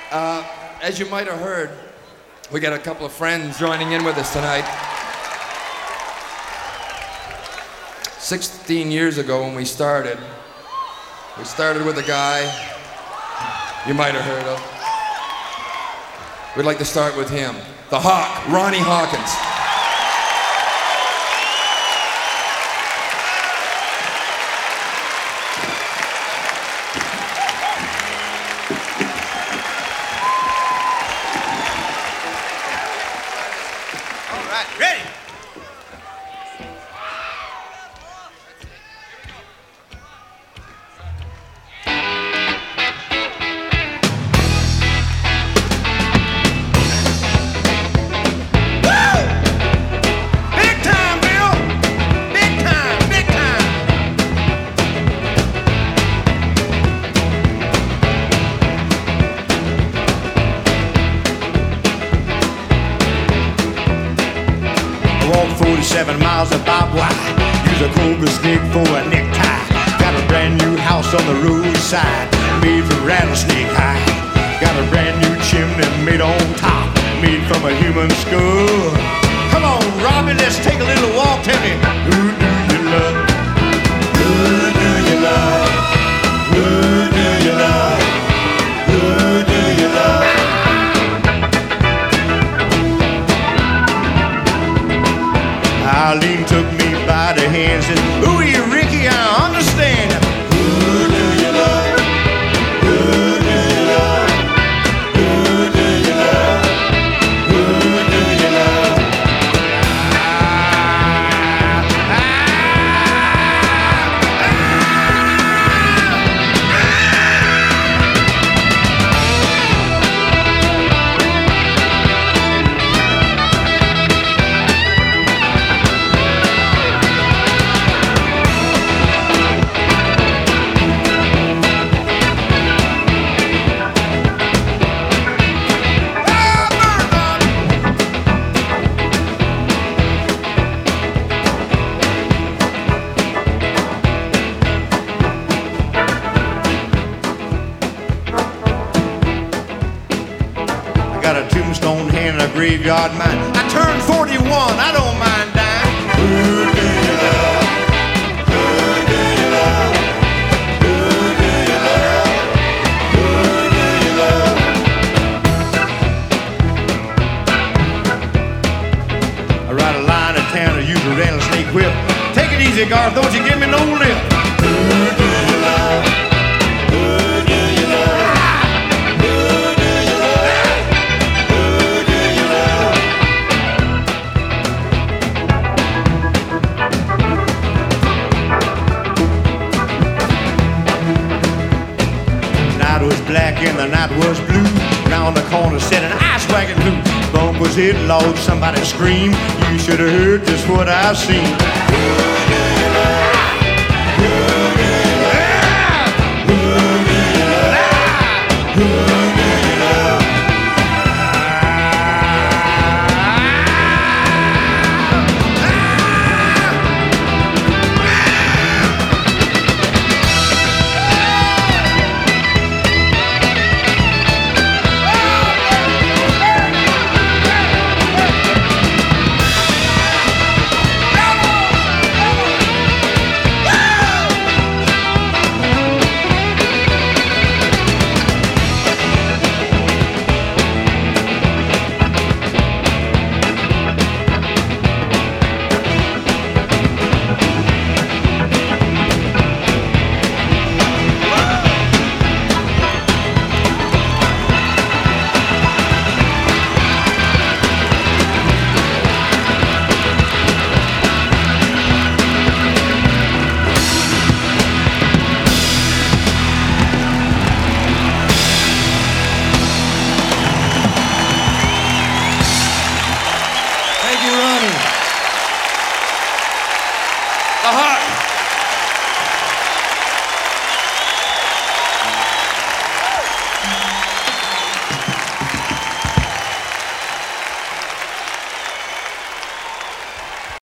As you might have heard, we got a couple of friends joining in with us tonight. 16 years ago when we started with a guy you might have heard of. We'd like to start with him, the Hawk, Ronnie Hawkins. Ready? Walk 47 miles of barbed wire. Use a cobra snake for a necktie. Got a brand new house on the roadside, made from rattlesnake hide. Got a brand new chimney made on top, made from a human skull. Come on, Robbie, let's take a little walk. Tell me, who do you love? Who do you love? Who do you love? Who do you love? Eileen took me by the hand and said, ooh, you Ricky, I understand. Who do you love? Who do you love? Who do you love? Who do you love? Got a tombstone hand and a graveyard mind. I turned 41, I don't mind dying. Who do you love? Who do you love? Who do you love? Who do you love? I ride a line in town to use a rattlesnake whip. Take it easy, Garth, don't you give me no lip. Who do you love? Who do you love? Black and the night was blue. Round the corner said an ice wagon blew. Bump was hit, Lord, somebody screamed. You should have heard just what I seen. Who do you love? Who do you love? Who do you love? Who do you love? The Hawk.